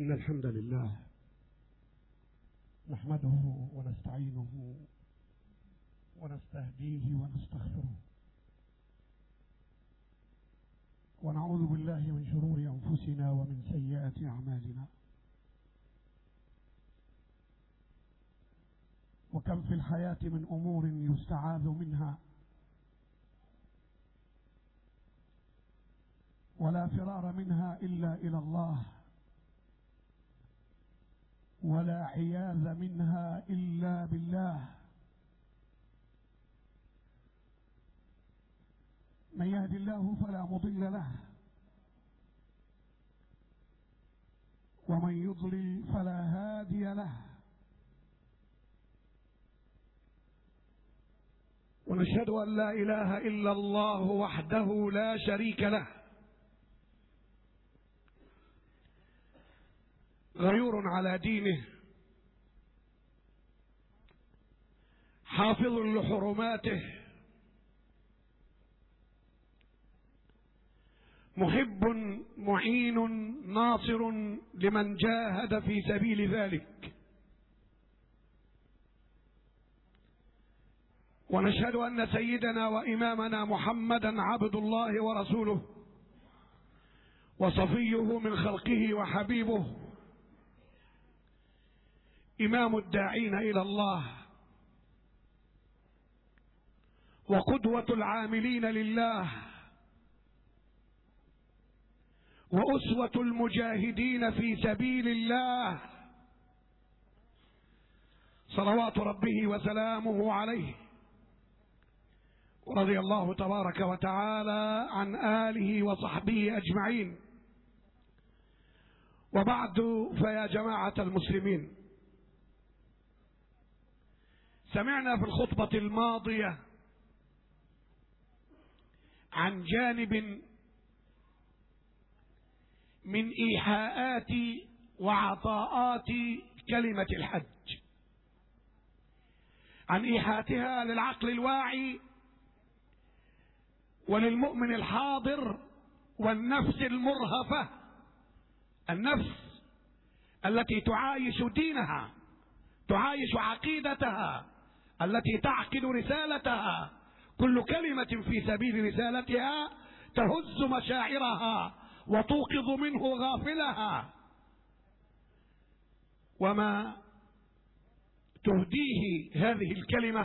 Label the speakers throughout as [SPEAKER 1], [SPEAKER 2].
[SPEAKER 1] إن الحمد لله نحمده ونستعينه ونستهديه ونستغفره، ونعوذ بالله من شرور أنفسنا ومن سيئات أعمالنا. وكم في الحياة من أمور يستعاذ منها ولا فرار منها إلا إلى الله، ولا عياذ منها إلا بالله. من يهد الله فلا مضل له، ومن يضلل فلا هادي له. ونشهد أن لا إله إلا الله وحده لا شريك له، غيور على دينه، حافظ لحرماته، محب معين ناصر لمن جاهد في سبيل ذلك. ونشهد أن سيدنا وإمامنا محمدا عبد الله ورسوله وصفيه من خلقه وحبيبه، إمام الداعين إلى الله وقدوة العاملين لله وأسوة المجاهدين في سبيل الله، صلوات ربه وسلامه عليه. ورضي الله تبارك وتعالى عن آله وصحبه أجمعين. وبعد، فيا جماعة المسلمين، سمعنا في الخطبة الماضية عن جانب من إيحاءات وعطاءات كلمة الحج، عن إيحاءاتها للعقل الواعي وللمؤمن الحاضر والنفس المرهفة، النفس التي تعايش دينها، تعايش عقيدتها، التي تعقد رسالتها. كل كلمة في سبيل رسالتها تهز مشاعرها وتوقظ منه غافلها، وما تهديه هذه الكلمة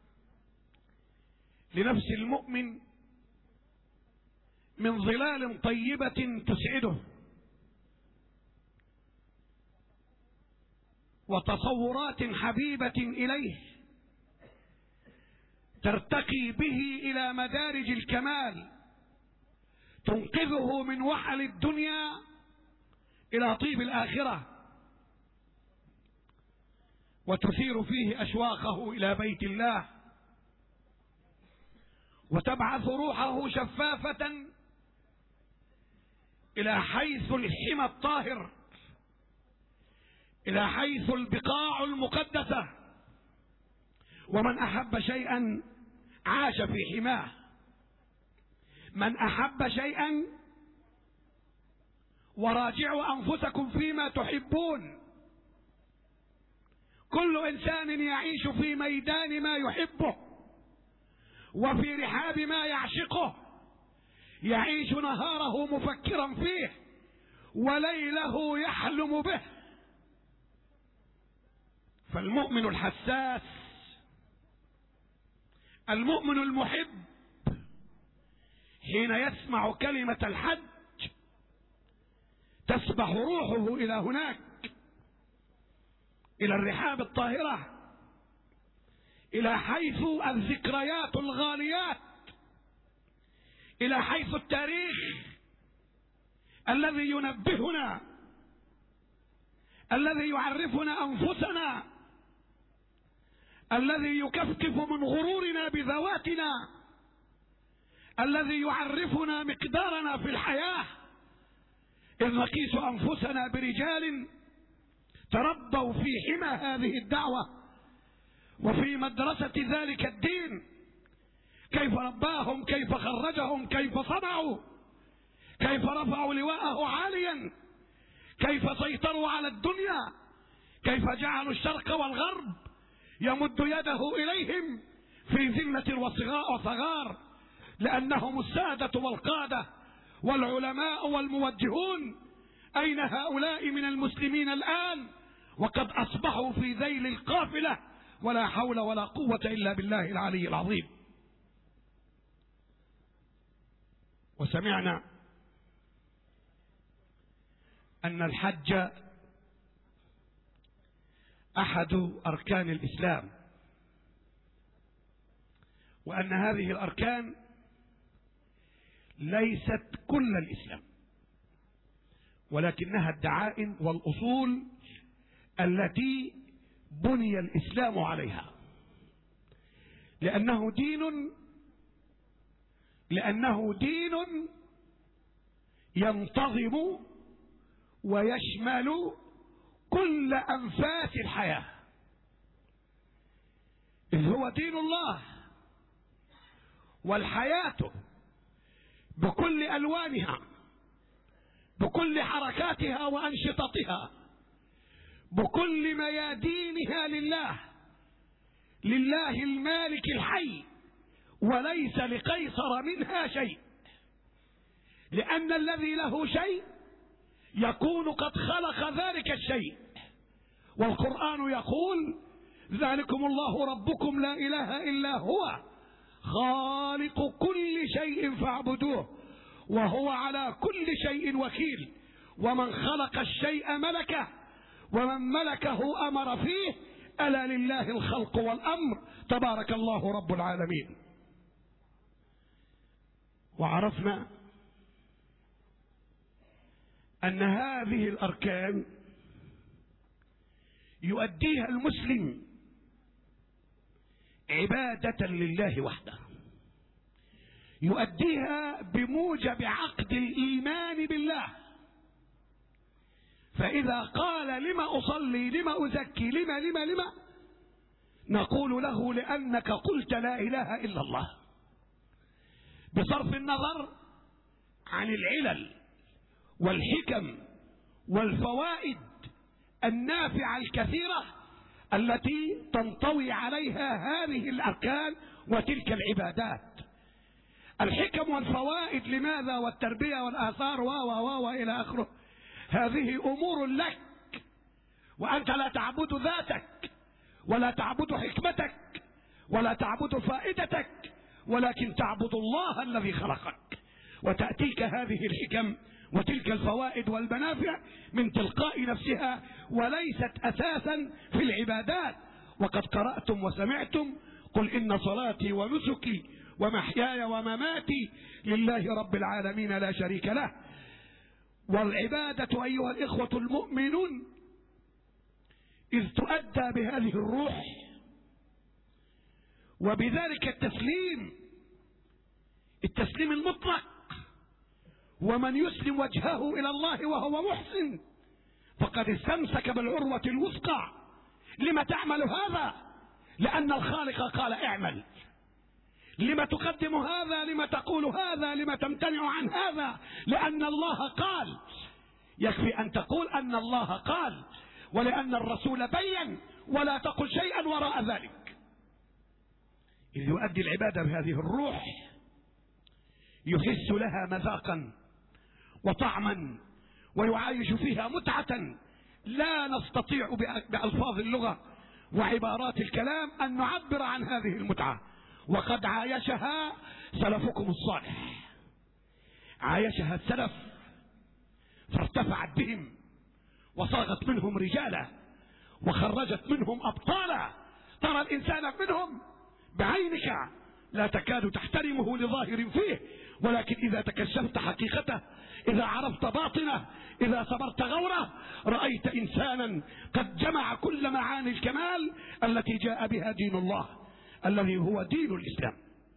[SPEAKER 1] لنفس المؤمن من ظلال طيبة تسعده وتصورات حبيبة إليه ترتقي به إلى مدارج الكمال، تنقذه من وحل الدنيا إلى طيب الآخرة، وتثير فيه أشواقه إلى بيت الله، وتبعث روحه شفافة إلى حيث الحمى الطاهر، إلى حيث البقاع المقدسة. ومن أحب شيئا عاش في حماه، من أحب شيئا، وراجعوا أنفسكم فيما تحبون. كل إنسان يعيش في ميدان ما يحبه وفي رحاب ما يعشقه، يعيش نهاره مفكرا فيه وليله يحلم به. فالمؤمن الحساس، المؤمن المحب، حين يسمع كلمة الحج تسبح روحه إلى هناك، إلى الرحاب الطاهرة، إلى حيث الذكريات الغاليات، إلى حيث التاريخ الذي ينبهنا، الذي يعرفنا أنفسنا، الذي يكفكف من غرورنا بذواتنا، الذي يعرفنا مقدارنا في الحياة، إذ نقيس أنفسنا برجال تربوا في حمى هذه الدعوة وفي مدرسة ذلك الدين، كيف رباهم، كيف خرجهم، كيف صنعوا، كيف رفعوا لواءه عاليا، كيف سيطروا على الدنيا، كيف جعلوا الشرق والغرب يمد يده إليهم في ذلة وصغار، لأنهم السادة والقادة والعلماء والموجهون. أين هؤلاء من المسلمين الآن وقد أصبحوا في ذيل القافلة؟ ولا حول ولا قوة إلا بالله العلي العظيم. وسمعنا أن الحج أحد أركان الإسلام، وأن هذه الأركان ليست كل الإسلام، ولكنها الدعائم والأصول التي بني الإسلام عليها، لأنه دين ينتظم ويشمل كل أنفاس الحياة، إذ هو دين الله. والحياة بكل ألوانها، بكل حركاتها وأنشطتها، بكل ميادينها لله المالك الحي، وليس لقيصر منها شيء، لأن الذي له شيء يكون قد خلق ذلك الشيء. والقرآن يقول: ذلكم الله ربكم لا إله إلا هو خالق كل شيء فاعبدوه وهو على كل شيء وكيل. ومن خلق الشيء ملكه، ومن ملكه أمر فيه، ألا لله الخلق والأمر، تبارك الله رب العالمين. وعرفنا أن هذه الأركان يؤديها المسلم عبادة لله وحده، يؤديها بموجب عقد الإيمان بالله. فإذا قال: لما أصلي، لما أزكي، لما نقول له: لأنك قلت لا إله إلا الله، بصرف النظر عن العلل والحكم والفوائد النافعة الكثيرة التي تنطوي عليها هذه الأركان وتلك العبادات. الحكم والفوائد لماذا، والتربية والآثار وإلى آخره، هذه أمور لك، وأنت لا تعبد ذاتك ولا تعبد حكمتك ولا تعبد فائدتك، ولكن تعبد الله الذي خلقك، وتأتيك هذه الحكم وتلك الفوائد والمنافع من تلقاء نفسها، وليست أساسا في العبادات. وقد قرأتم وسمعتم: قل إن صلاتي ونسكي ومحياي ومماتي لله رب العالمين لا شريك له. والعبادة أيها الإخوة المؤمنون إذ تؤدى بهذه الروح وبذلك التسليم المطلق، ومن يسلم وجهه إلى الله وهو محسن فقد استمسك بالعروة الوثقى. لما تعمل هذا؟ لأن الخالق قال: اعمل. لما تقدم هذا؟ لما تقول هذا؟ لما تمتنع عن هذا؟ لأن الله قال. يكفي أن تقول أن الله قال، ولأن الرسول بين، ولا تقل شيئا وراء ذلك. إذ يؤدي العبادة بهذه الروح يحس لها مذاقا وطعما، ويعايش فيها متعة لا نستطيع بألفاظ اللغة وعبارات الكلام أن نعبر عن هذه المتعة. وقد عايشها سلفكم الصالح، عايشها السلف فارتفعت بهم وصاغت منهم رجالا وخرجت منهم أبطالا. ترى الإنسان منهم بعينك لا تكاد تحترمه لظاهر فيه، ولكن إذا تكشفت حقيقته، إذا عرفت باطنه، إذا صبرت غوره، رأيت إنسانا قد جمع كل معاني الكمال التي جاء بها دين الله الذي هو دين الإسلام.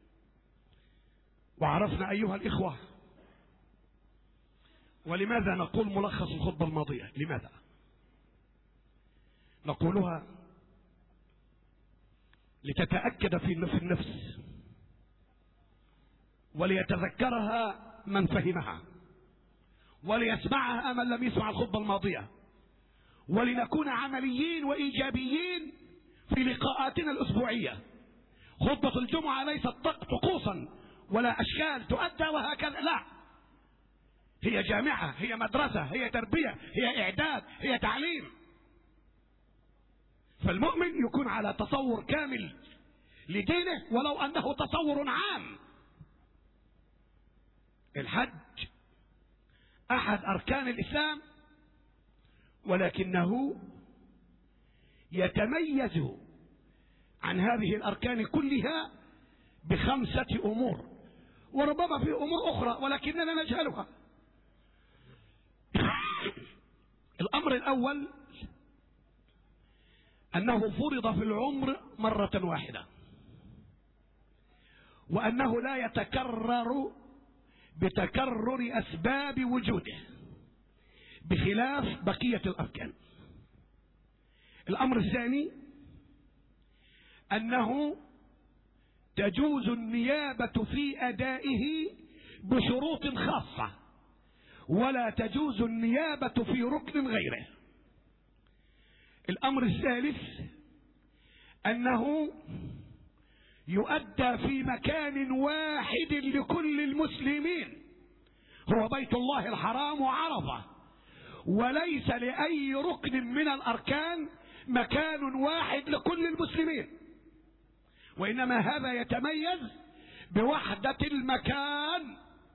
[SPEAKER 1] وعرفنا أيها الإخوة، ولماذا نقول ملخص الخطبة الماضية؟ لماذا نقولها؟ لتتأكد في النفس، وليتذكرها من فهمها، وليسمعها من لم يسمع الخطبة الماضية، ولنكون عمليين وإيجابيين في لقاءاتنا الأسبوعية. خطبة الجمعة ليست طقوسا ولا أشكال تؤدى وهكذا، لا، هي جامعة، هي مدرسة، هي تربية، هي إعداد، هي تعليم. فالمؤمن يكون على تصور كامل لدينه ولو أنه تصور عام. الحج أحد أركان الإسلام، ولكنه يتميز عن هذه الأركان كلها ب5 أمور، وربما في أمور أخرى ولكننا نجهلها. الأمر الأول أنه فرض في العمر مرة واحدة، وأنه لا يتكرر بتكرر أسباب وجوده بخلاف بقية الأركان. الأمر الثاني أنه تجوز النيابة في أدائه بشروط خاصة، ولا تجوز النيابة في ركن غيره. الأمر الثالث أنه يؤدى في مكان واحد لكل المسلمين، هو بيت الله الحرام وعرفة، وليس لأي ركن من الأركان مكان واحد لكل المسلمين، وإنما هذا يتميز بوحدة المكان.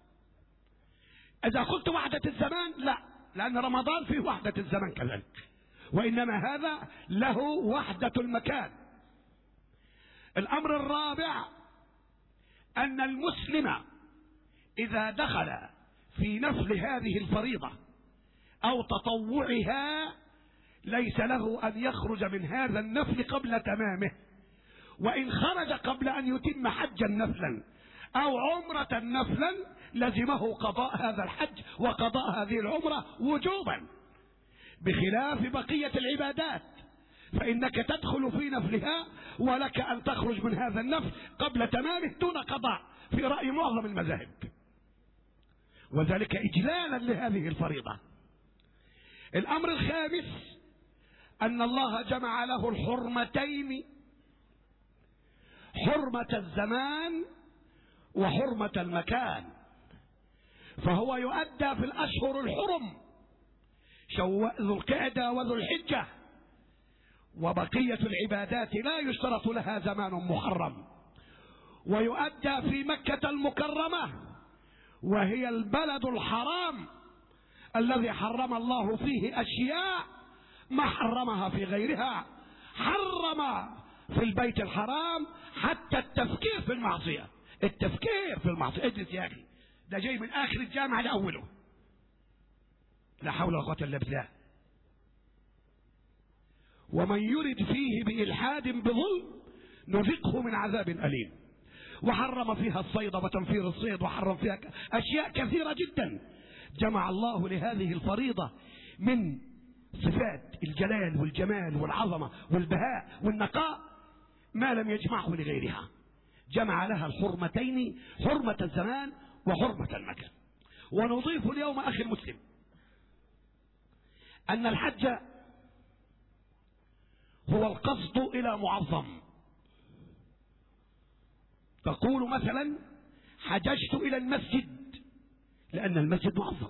[SPEAKER 1] إذا قلت وحدة الزمان لا، لأن رمضان فيه وحدة الزمان كذلك، وإنما هذا له وحدة المكان. الأمر الرابع أن المسلم إذا دخل في نفل هذه الفريضة أو تطوعها ليس له أن يخرج من هذا النفل قبل تمامه، وإن خرج قبل أن يتم حجا نفلا أو عمرة نفلا لزمه قضاء هذا الحج وقضاء هذه العمرة وجوبا، بخلاف بقية العبادات فإنك تدخل في نفلها ولك أن تخرج من هذا النفل قبل تمامه دون قضاء في رأي معظم المذاهب، وذلك إجلالا لهذه الفريضة. الأمر الخامس أن الله جمع له الحرمتين، حرمة الزمان وحرمة المكان، فهو يؤدى في الأشهر الحرم ذو القعدة وذو الحجة، وبقية العبادات لا يشترط لها زمان محرم، ويؤدى في مكة المكرمة وهي البلد الحرام الذي حرم الله فيه أشياء ما حرمها في غيرها. حرم في البيت الحرام حتى التفكير في المعصية، التفكير في المعصية. اجلس يا أخي، ده جاي من آخر الجامعة لأوله، لا حول ولا قوة إلا بالله. ومن يرد فيه بإلحاد بظلم نذقه من عذاب أليم. وحرم فيها الصيد وتنفير الصيد، وحرم فيها أشياء كثيرة جدا جمع الله لهذه الفريضة من صفات الجلال والجمال والعظمة والبهاء والنقاء ما لم يجمعه لغيرها. جمع لها الحرمتين، حرمة الزمان وحرمة المكان. ونضيف اليوم أخي المسلم أن الحج هو القصد إلى معظم. تقول مثلا حججت إلى المسجد لأن المسجد معظم،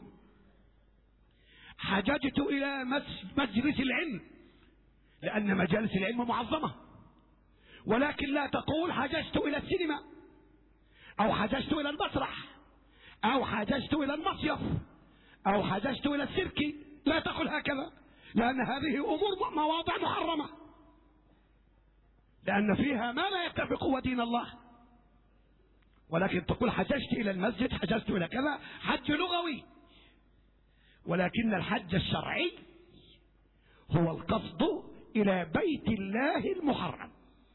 [SPEAKER 1] حججت إلى مجلس العلم لأن مجالس العلم معظمة، ولكن لا تقول حججت إلى السينما أو حججت إلى المسرح أو حججت إلى المصيف أو حججت إلى السيرك، لا تقل هكذا، لأن هذه أمور مواضع محرمة، لأن فيها ما لا يتفق ودين الله. ولكن تقول حججت إلى المسجد، حججت إلى كذا، حج لغوي. ولكن الحج الشرعي هو القصد إلى بيت الله المحرم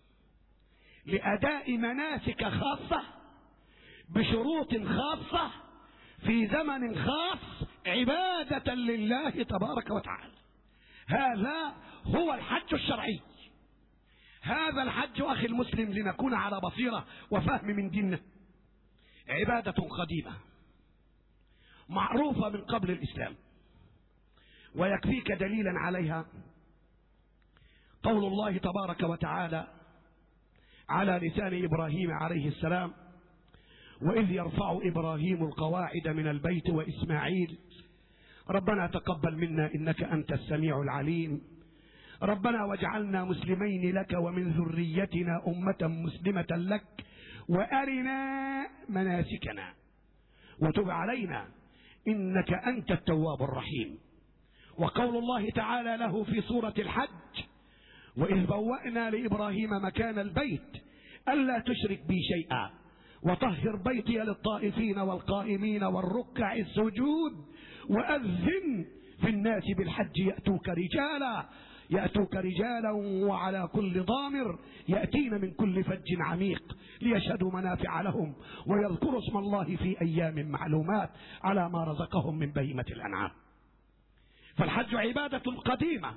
[SPEAKER 1] لأداء مناسك خاصة بشروط خاصة في زمن خاص عبادة لله تبارك وتعالى. هذا هو الحج الشرعي. هذا الحج أخي المسلم لنكون على بصيرة وفهم من ديننا عبادة قديمة، معروفة من قبل الإسلام، ويكفيك دليلا عليها قول الله تبارك وتعالى على لسان إبراهيم عليه السلام: وإذ يرفع إبراهيم القواعد من البيت وإسماعيل ربنا تقبل منا إنك أنت السميع العليم، ربنا واجعلنا مسلمين لك ومن ذريتنا أمة مسلمة لك وأرنا مناسكنا وتب علينا إنك أنت التواب الرحيم. وقول الله تعالى له في سورة الحج: وإذ بوأنا لإبراهيم مكان البيت ألا تشرك بي شيئا وطهر بيتي للطائفين والقائمين والركع السجود وأذن في الناس بالحج يأتوك رجالا وعلى كل ضامر يأتين من كل فج عميق ليشهدوا منافع لهم ويذكروا اسم الله في أيام معلومات على ما رزقهم من بهيمة الأنعام. فالحج عبادة قديمة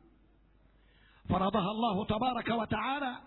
[SPEAKER 1] فرضها الله تبارك وتعالى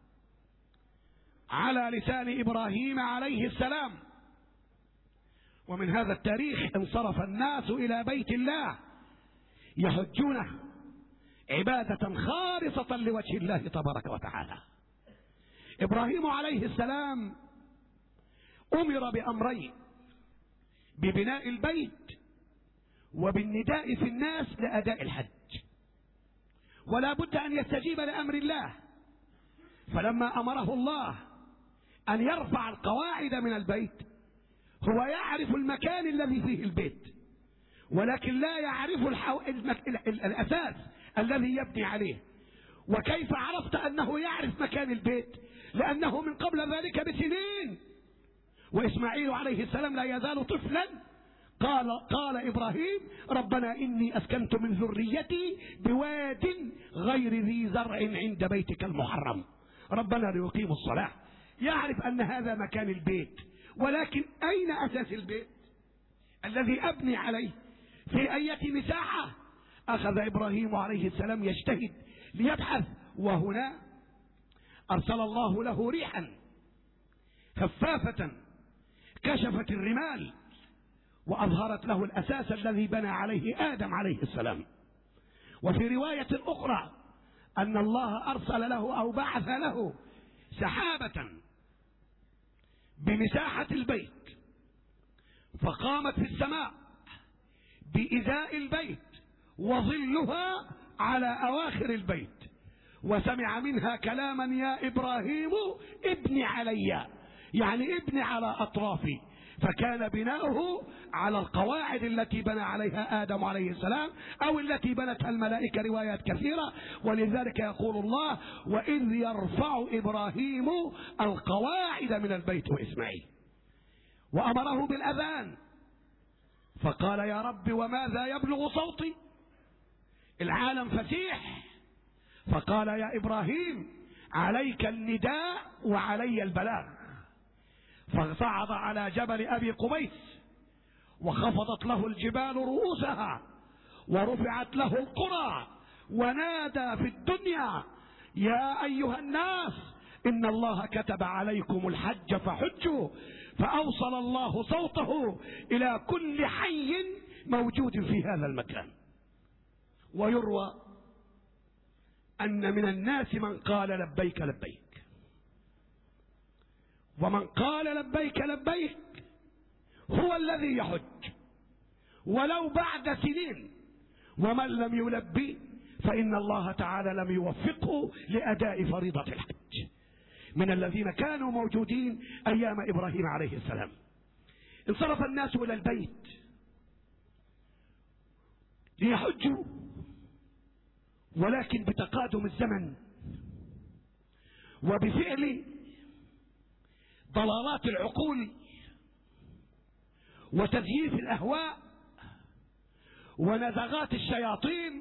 [SPEAKER 1] على لسان إبراهيم عليه السلام، ومن هذا التاريخ انصرف الناس إلى بيت الله يحجونه عبادة خالصة لوجه الله تبارك وتعالى. إبراهيم عليه السلام أمر بأمرين: ببناء البيت وبالنداء في الناس لأداء الحج، ولا بد أن يستجيب لأمر الله. فلما أمره الله أن يرفع القواعد من البيت هو يعرف المكان الذي فيه البيت، ولكن لا يعرف الأساس الذي يبني عليه. وكيف عرفت أنه يعرف مكان البيت؟ لأنه من قبل ذلك بسنين وإسماعيل عليه السلام لا يزال طفلا قال إبراهيم: ربنا إني أسكنت من ذريتي بواد غير ذي زرع عند بيتك المحرم ربنا ليقيموا الصلاة. يعرف أن هذا مكان البيت، ولكن أين أساس البيت الذي أبني عليه؟ في أي مساحة؟ أخذ إبراهيم عليه السلام يجتهد ليبحث، وهنا أرسل الله له ريحا خفافة كشفت الرمال وأظهرت له الأساس الذي بنى عليه آدم عليه السلام. وفي رواية أخرى أن الله أرسل له أو بعث له سحابة بمساحة البيت فقامت في السماء بإزاء البيت وظلها على أواخر البيت، وسمع منها كلاما: يا إبراهيم ابن علي، يعني ابن على أطرافي. فكان بناؤه على القواعد التي بنى عليها آدم عليه السلام أو التي بنتها الملائكة، روايات كثيرة. ولذلك يقول الله: وإذ يرفع إبراهيم القواعد من البيت وإسماعيل. وأمره بالأذان فقال: يا رب وماذا يبلغ صوتي؟ العالم فسيح. فقال: يا إبراهيم عليك النداء وعلي البلاغ. فصعد على جبل أبي قبيس وخفضت له الجبال رؤوسها ورفعت له القرى ونادى في الدنيا: يا أيها الناس إن الله كتب عليكم الحج فحجوا. فأوصل الله صوته إلى كل حي موجود في هذا المكان. ويروى أن من الناس من قال لبيك لبيك، ومن قال لبيك لبيك هو الذي يحج ولو بعد سنين، ومن لم يلبي فإن الله تعالى لم يوفقه لأداء فريضة الحج. من الذين كانوا موجودين أيام إبراهيم عليه السلام انصرف الناس إلى البيت ليحجوا، ولكن بتقادم الزمن وبفعل ضلالات العقول وتزييف الأهواء ونزغات الشياطين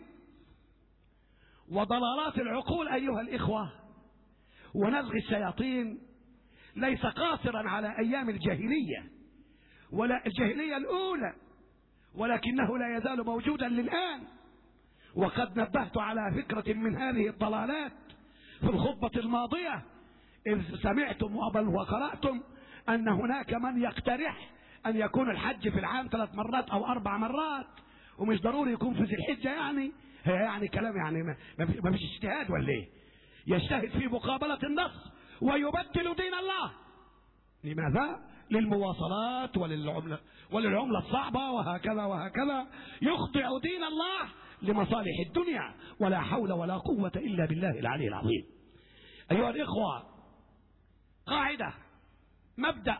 [SPEAKER 1] وضلالات العقول أيها الإخوة ونزغ الشياطين ليس قاصرا على أيام الجاهلية ولا الجاهلية الأولى، ولكنه لا يزال موجودا للآن. وقد نبهت على فكرة من هذه الضلالات في الخطبة الماضية، إذ سمعتم وقرأتم أن هناك من يقترح أن يكون الحج في العام 3 مرات أو 4 مرات، ومش ضروري يكون في ذي الحجة. يعني هي يعني كلام يعني ما فيش اجتهاد ولا ايه؟ يجتهد في مقابلة النص ويبدل دين الله. لماذا؟ للمواصلات وللعملة الصعبة وهكذا وهكذا. يخضع دين الله لمصالح الدنيا، ولا حول ولا قوة إلا بالله العلي العظيم. أيها الإخوة، قاعدة، مبدأ: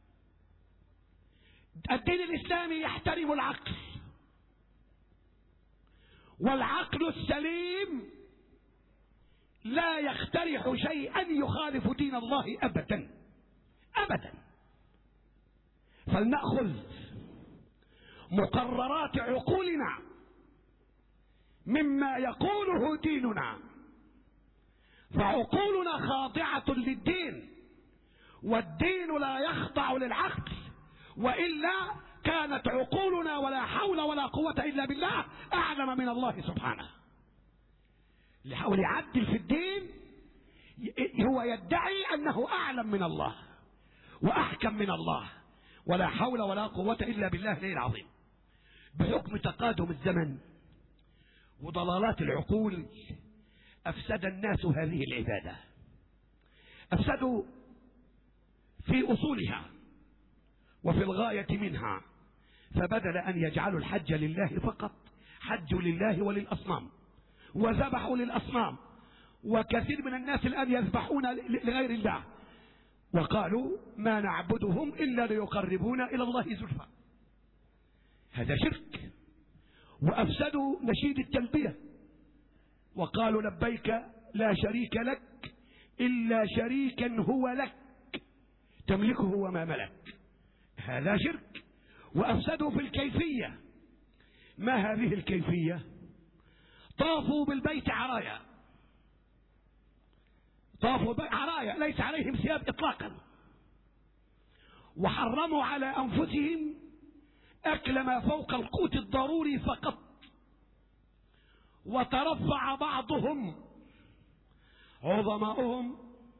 [SPEAKER 1] الدين الإسلامي يحترم العقل، والعقل السليم لا يقترح شيئا يخالف دين الله أبدا أبدا. فلنأخذ مقررات عقولنا مما يقوله ديننا، فعقولنا خاضعة للدين، والدين لا يخضع للعقل، وإلا كانت عقولنا ولا حول ولا قوة إلا بالله أعلم من الله سبحانه. اللي حاول يعدل في الدين هو يدعي أنه أعلم من الله وأحكم من الله، ولا حول ولا قوة إلا بالله العلي العظيم. بحكم تقادم الزمن وضلالات العقول أفسد الناس هذه العبادة، أفسدوا في أصولها وفي الغاية منها، فبدل أن يجعلوا الحج لله فقط حجوا لله وللأصنام، وذبحوا للأصنام. وكثير من الناس الآن يذبحون لغير الله، وقالوا ما نعبدهم إلا ليقربونا إلى الله زلفى. هذا شرك. وأفسدوا نشيد التلبية، وقالوا لبيك لا شريك لك إلا شريكا هو لك تملكه وما ملك. هذا شرك. وأفسدوا في الكيفية. ما هذه الكيفية؟ طافوا بالبيت عرايا، طافوا عرايا ليس عليهم ثياب إطلاقا، وحرموا على أنفسهم أكل ما فوق القوت الضروري فقط. وترفع بعضهم، عظماؤهم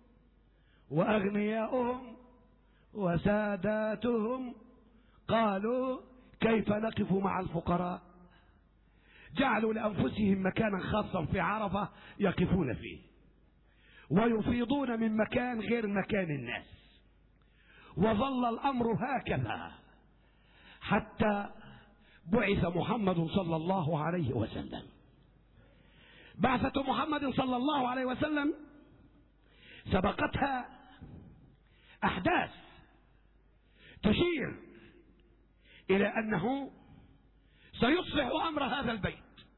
[SPEAKER 1] وأغنياؤهم وساداتهم، قالوا كيف نقف مع الفقراء؟ جعلوا لأنفسهم مكانا خاصا في عرفة يقفون فيه، ويفيضون من مكان غير مكان الناس. وظل الأمر هكذا حتى بعث محمد صلى الله عليه وسلم. بعثة محمد صلى الله عليه وسلم سبقتها أحداث تشير إلى أنه سيصلح أمر هذا البيت،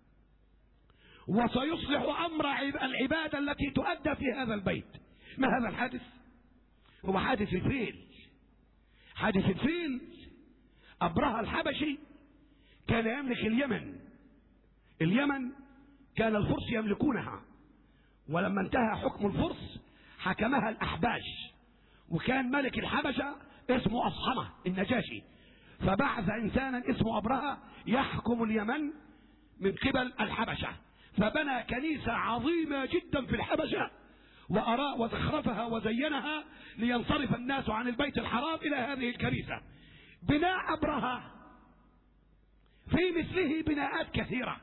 [SPEAKER 1] وسيصلح أمر العبادة التي تؤدى في هذا البيت. ما هذا الحادث؟ هو حادث الفيل. حادث الفيل، أبرهة الحبشي كان يملك اليمن. اليمن كان الفرس يملكونها، ولما انتهى حكم الفرس حكمها الأحباش، وكان ملك الحبشة اسمه أصحمة النجاشي، فبعث إنسانا اسمه أبرهة يحكم اليمن من قبل الحبشة، فبنى كنيسة عظيمة جدا في الحبشة وأراء وزخرفها وزينها لينصرف الناس عن البيت الحرام إلى هذه الكنيسة. بناء أبرهة في مثله بناءات كثيرة.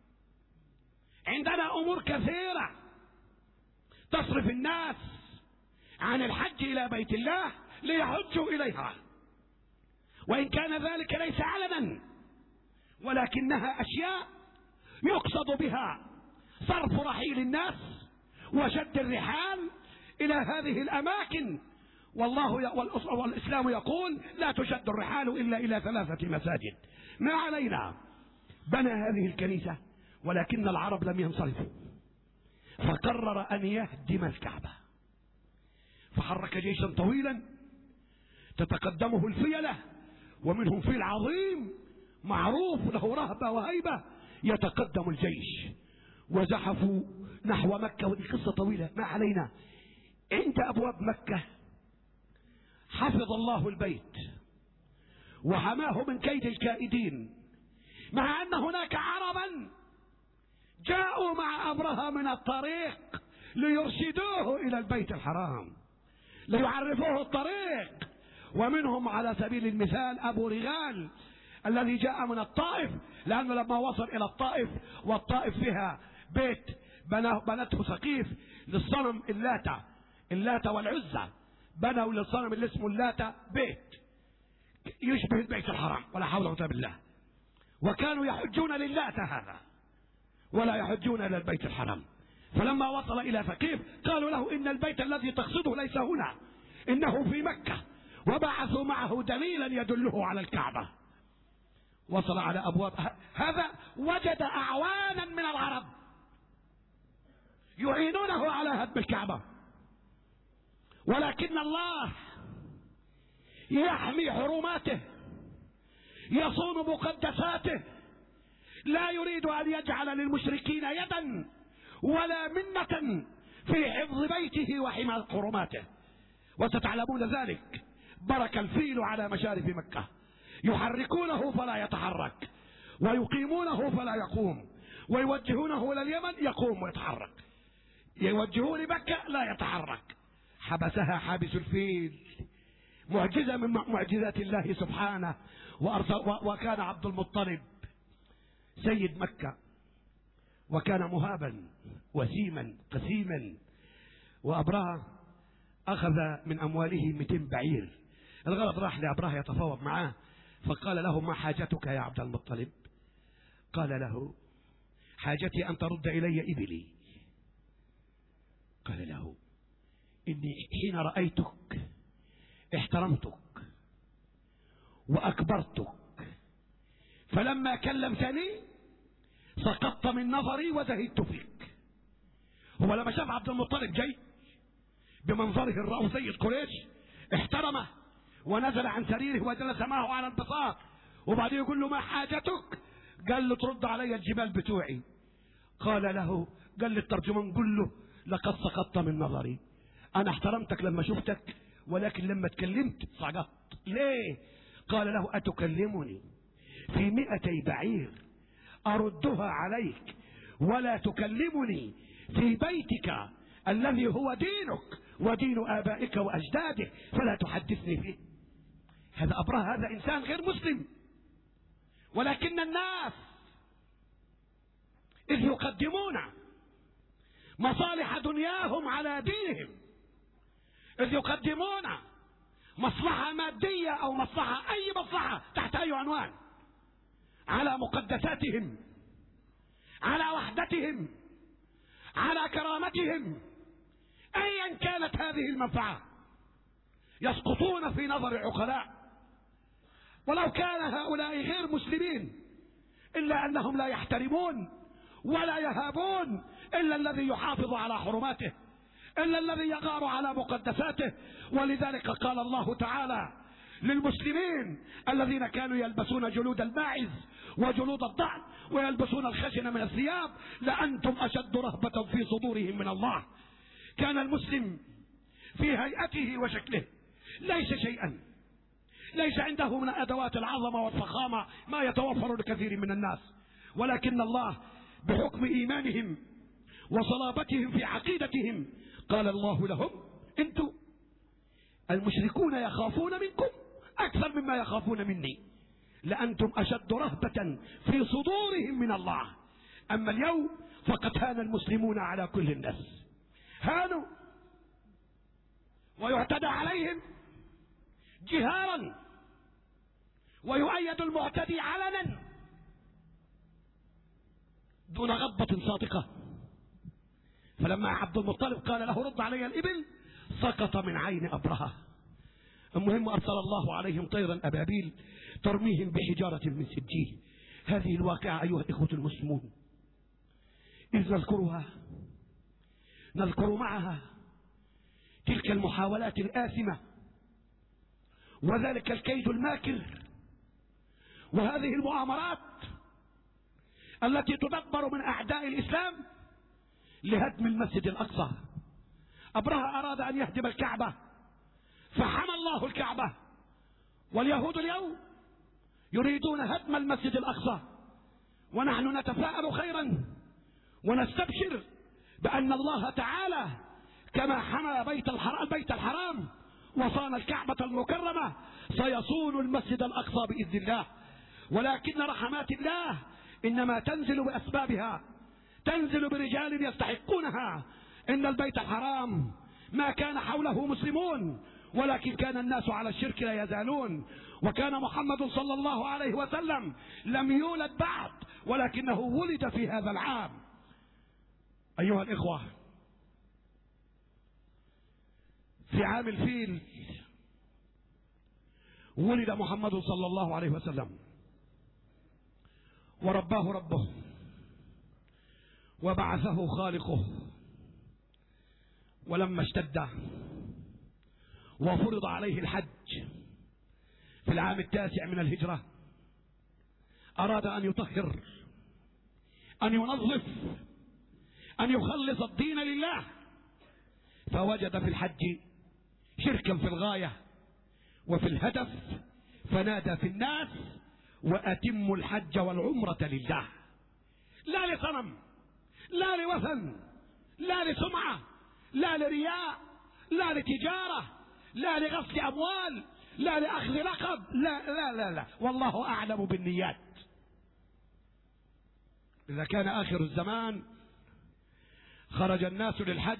[SPEAKER 1] عندنا أمور كثيرة تصرف الناس عن الحج إلى بيت الله ليحجوا إليها، وإن كان ذلك ليس علنا، ولكنها أشياء يقصد بها صرف رحيل الناس وشد الرحال إلى هذه الأماكن. والإسلام يقول لا تشد الرحال إلا إلى 3 مساجد. ما علينا. بنى هذه الكنيسة، ولكن العرب لم ينصرفوا، فقرر أن يهدم الكعبة، فحرك جيشا طويلا تتقدمه الفيلة، ومنهم فيل عظيم معروف له رهبة وهيبة، يتقدم الجيش وزحفوا نحو مكة. ودي قصة طويلة ما علينا. عند أبواب مكة حفظ الله البيت وحماه من كيد الكائدين، مع أن هناك عربا جاءوا مع أبرهة من الطريق ليرشدوه إلى البيت الحرام، ليعرفوه الطريق ومنهم على سبيل المثال أبو رغال الذي جاء من الطائف، لأنه لما وصل إلى الطائف، والطائف فيها بيت بنته ثقيف للصنم اللات والعزى، بنوا للصنم اللي اسمه اللات بيت يشبه البيت الحرام، ولا حول ولا قوة بالله، وكانوا يحجون للات هذا ولا يحجون إلى البيت الحرام. فلما وصل إلى ثقيف قالوا له إن البيت الذي تقصده ليس هنا، إنه في مكة، وبعثوا معه دليلا يدله على الكعبة. وصل على أبواب هذا، وجد أعوانا من العرب يعينونه على هدم الكعبة، ولكن الله يحمي حرماته، يصون مقدساته، لا يريد أن يجعل للمشركين يدا ولا منة في حفظ بيته وحماية حرماته. وستعلمون ذلك. برك الفيل على مشارف مكة، يحركونه فلا يتحرك، ويقيمونه فلا يقوم، ويوجهونه إلى اليمن يقوم ويتحرك، يوجهون لمكة لا يتحرك. حبسها حابس الفيل، معجزة من معجزات الله سبحانه. وكان عبد المطلب سيد مكة، وكان مهابا وسيما قسيما، وأبرهة أخذ من أمواله 200 بعير. الغرض راح لأبرهة يتفاوض معاه، فقال له: ما حاجتك يا عبد المطلب؟ قال له: حاجتي أن ترد إلي إبلي. قال له: إني حين رأيتك احترمتك وأكبرتك، فلما كلمتني سقطت من نظري وزهدت فيك. هو لما شاف عبد المطلب جاي بمنظره الرأو سيد قريش احترمه ونزل عن سريره وجلس معه على البساط، وبعدين يقول له: ما حاجتك؟ قال له: ترد علي الجبال بتوعي. قال لي الترجمان: قل له لقد سقطت من نظري، أنا احترمتك لما شفتك، ولكن لما تكلمت سقطت. ليه؟ قال له: أتكلمني في 200 بعير أردها عليك، ولا تكلمني في بيتك الذي هو دينك ودين آبائك وأجدادك، فلا تحدثني فيه. هذا أبرهة، هذا إنسان غير مسلم، ولكن الناس إذ يقدمون مصالح دنياهم على دينهم، إذ يقدمون مصلحة مادية أو مصلحة، أي مصلحة تحت أي عنوان، على مقدساتهم، على وحدتهم، على كرامتهم، أيا كانت هذه المنفعة، يسقطون في نظر العقلاء. ولو كان هؤلاء غير مسلمين، إلا أنهم لا يحترمون ولا يهابون إلا الذي يحافظ على حرماته، إلا الذي يغار على مقدساته. ولذلك قال الله تعالى للمسلمين الذين كانوا يلبسون جلود الماعز وجلود الضأن ويلبسون الخشن من الثياب: لأنتم أشد رهبة في صدورهم من الله. كان المسلم في هيئته وشكله ليس شيئا، ليس عنده من أدوات العظمة والفخامة ما يتوفر لكثير من الناس، ولكن الله بحكم إيمانهم وصلابتهم في عقيدتهم قال الله لهم: انتم المشركون يخافون منكم أكثر مما يخافون مني، لأنتم أشد رهبة في صدورهم من الله. أما اليوم فقد هان المسلمون على كل الناس، هانوا ويعتدى عليهم جهارا، ويؤيد المعتدي علنا دون غضبة صادقة. فلما عبد المطلب قال له: رد علي الإبل، سقط من عين أبرهة. المهم أرسل الله عليهم طيرا أبابيل ترميهم بحجارة من سجيل. هذه الواقعة أيها الإخوة المسلمون إذ نذكر معها تلك المحاولات الآثمة وذلك الكيد الماكر وهذه المؤامرات التي تدبر من أعداء الإسلام لهدم المسجد الأقصى. أبرهة أراد أن يهدم الكعبة فحمى الله الكعبة، واليهود اليوم يريدون هدم المسجد الأقصى، ونحن نتفاءل خيرا ونستبشر بأن الله تعالى كما حمى البيت الحرام وصان الكعبة المكرمة سيصون المسجد الأقصى بإذن الله. ولكن رحمات الله إنما تنزل بأسبابها، تنزل برجال يستحقونها. إن البيت الحرام ما كان حوله مسلمون، ولكن كان الناس على الشرك لا يزالون. وكان محمد صلى الله عليه وسلم لم يولد بعد، ولكنه ولد في هذا العام. أيها الإخوة، في عام الفيل ولد محمد صلى الله عليه وسلم، ورباه ربه، وبعثه خالقه. ولما اشتد وفرض عليه الحج في العام 9 من الهجرة، أراد أن يطهر، أن ينظف، أن يخلص الدين لله، فوجد في الحج شركا في الغاية وفي الهدف، فنادى في الناس: وأتموا الحج والعمرة لله، لا لصنم، لا لوثن، لا لسمعة، لا لرياء، لا لتجارة، لا لغسل أموال، لا لأخذ لقب، لا لا لا لا، والله أعلم بالنيات. إذا كان آخر الزمان خرج الناس للحج،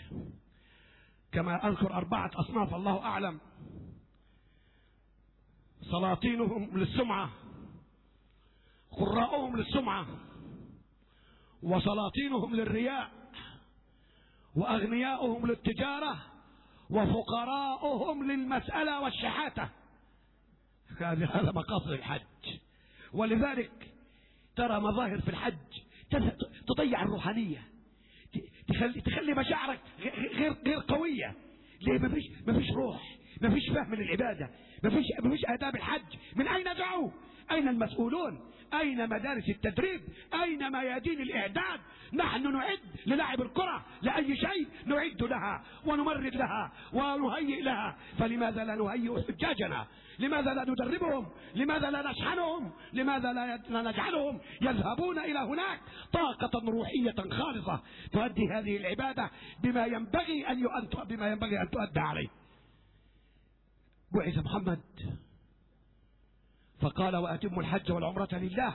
[SPEAKER 1] كما أذكر 4 أصناف الله أعلم: سلاطينهم للسمعة، قراءهم للسمعة، وسلاطينهم للرياء، وأغنياؤهم للتجارة، وفقراؤهم للمسألة والشحاتة. هذا مقاصد الحج. ولذلك ترى مظاهر في الحج تضيع الروحانية، تخلي مشاعرك غير قوية. ليه؟ مفيش روح، مفيش فهم للعبادة، مفيش آداب الحج. من أين دعوا؟ أين المسؤولون؟ أين مدارس التدريب؟ أين ميادين الإعداد؟ نحن نعد للعب الكرة، لأي شيء نعد لها ونمرد لها ونهيئ لها. فلماذا لا نهيئ حجاجنا؟ لماذا لا ندربهم؟ لماذا لا نشحنهم؟ لماذا لا نجعلهم يذهبون إلى هناك طاقة روحية خالصة تؤدي هذه العبادة بما ينبغي أن تؤدى عليه؟ بعث محمد فقال: وأتموا الحج والعمرة لله،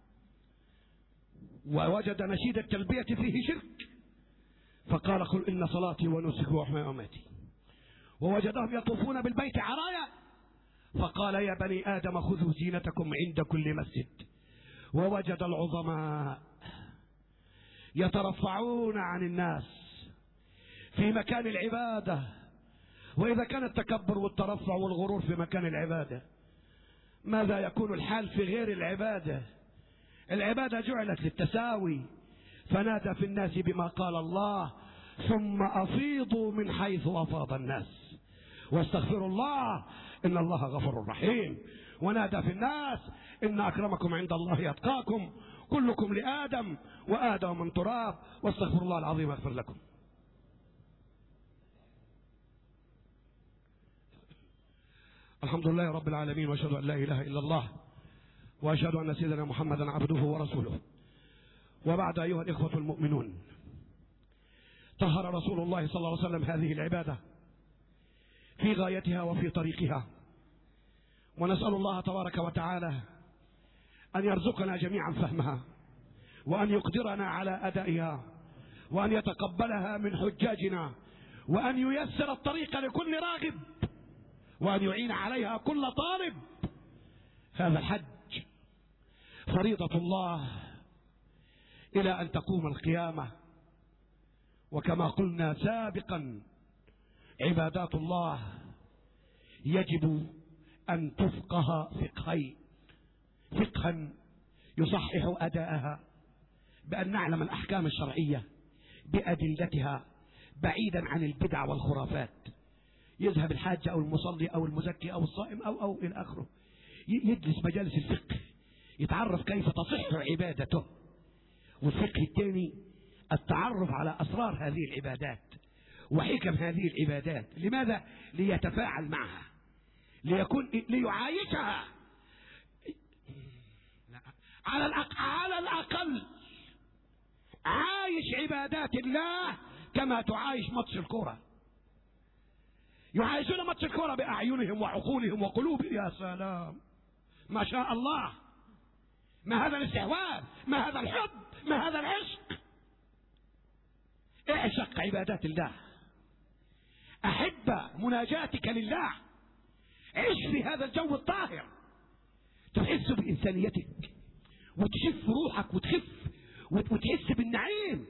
[SPEAKER 1] ووجد نشيد التلبية فيه شرك، فقال: قل إن صلاتي ونسكي ومحياي ومماتي. ووجدهم يطوفون بالبيت عرايا، فقال: يا بني آدم خذوا زينتكم عند كل مسجد. ووجد العظماء يترفعون عن الناس في مكان العبادة. وإذا كان التكبر والترفع والغرور في مكان العبادة، ماذا يكون الحال في غير العبادة؟ العبادة جعلت للتساوي. فنادى في الناس بما قال الله: ثم أفيضوا من حيث أفاض الناس واستغفروا الله إن الله غفور رحيم. ونادى في الناس: إن أكرمكم عند الله أتقاكم، كلكم لآدم وآدم من تراب، واستغفروا الله العظيم يغفر لكم. الحمد لله رب العالمين، واشهد ان لا اله الا الله، واشهد ان سيدنا محمدا عبده ورسوله. وبعد، ايها الاخوه المؤمنون، طهر رسول الله صلى الله عليه وسلم هذه العباده في غايتها وفي طريقها، ونسال الله تبارك وتعالى ان يرزقنا جميعا فهمها، وان يقدرنا على ادائها، وان يتقبلها من حجاجنا، وان ييسر الطريق لكل راغب، وأن يعين عليها كل طالب. هذا الحج فريضة الله إلى أن تقوم القيامة. وكما قلنا سابقا، عبادات الله يجب أن تفقه فقهين: فقها يصحح أداءها بأن نعلم الأحكام الشرعية بأدلتها بعيدا عن البدع والخرافات. يذهب الحاج أو المصلي أو المزكي أو الصائم أو إلى آخره، يجلس مجالس الفقه، يتعرف كيف تصح عبادته. والفقه الثاني التعرف على أسرار هذه العبادات وحكم هذه العبادات. لماذا؟ ليتفاعل معها، ليعايشها على الأقل. عايش عبادات الله كما تعايش ماتش الكرة. يعايشون ماتش الكرة بأعينهم وعقولهم وقلوبهم. يا سلام، ما شاء الله، ما هذا الاستحواذ، ما هذا الحب، ما هذا العشق. اعشق عبادات الله، أحب مناجاتك لله، عش في هذا الجو الطاهر، تحس بإنسانيتك وتشف روحك وتخف وتحس بالنعيم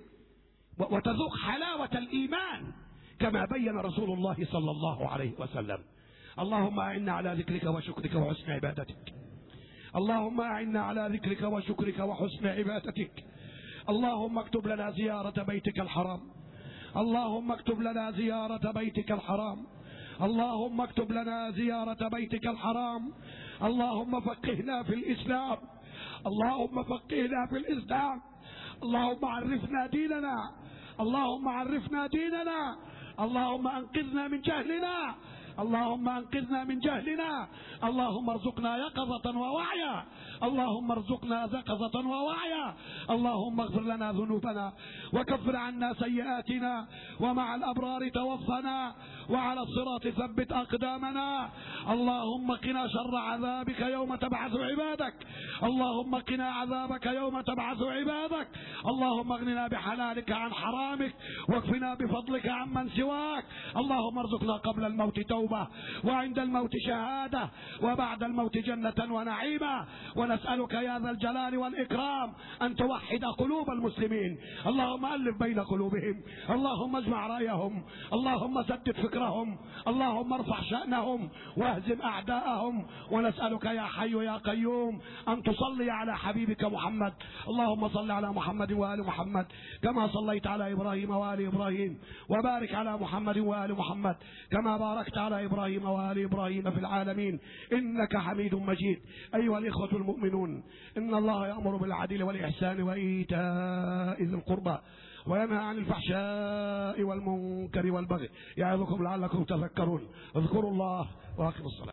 [SPEAKER 1] وتذوق حلاوة الإيمان كما بين رسول الله صلى الله عليه وسلم. اللهم أعنا على ذكرك وشكرك وحسن عبادتك. اللهم أعنا على ذكرك وشكرك وحسن عبادتك. اللهم اكتب لنا زيارة بيتك الحرام. اللهم اكتب لنا زيارة بيتك الحرام. اللهم اكتب لنا زيارة بيتك الحرام. اللهم فقهنا في الإسلام. اللهم فقهنا في الإسلام. اللهم عرفنا ديننا. اللهم عرفنا ديننا. اللهم أنقذنا من جهلنا. اللهم أنقذنا من جهلنا. اللهم ارزقنا يقظة ووعيا. اللهم ارزقنا يقظة ووعيا. اللهم اغفر لنا ذنوبنا وكفر عنا سيئاتنا، ومع الأبرار توفنا، وعلى الصراط ثبت أقدامنا. اللهم قنا شر عذابك يوم تبعث عبادك. اللهم قنا عذابك يوم تبعث عبادك. اللهم اغننا بحلالك عن حرامك، واكفنا بفضلك عمن سواك. اللهم ارزقنا قبل الموت توبة، وعند الموت شهادة، وبعد الموت جنة ونعيما. ونسألك يا ذا الجلال والإكرام أن توحد قلوب المسلمين. اللهم ألف بين قلوبهم. اللهم اجمع رأيهم. اللهم سدد فكرهم. اللهم ارفع شأنهم واهزم أعداءهم. ونسألك يا حي يا قيوم أن تصلي على حبيبك محمد. اللهم صل على محمد وآل محمد كما صليت على إبراهيم وآل إبراهيم، وبارك على محمد وآل محمد كما باركت على إبراهيم وآل إبراهيم في العالمين إنك حميد مجيد. أيها الإخوة المؤمنون، إن الله يأمر بالعدل والإحسان وإيتاء ذي القربى، وينهى عن الفحشاء والمنكر والبغي، يعظكم لعلكم تذكرون. اذكروا الله وأقيموا الصلاة.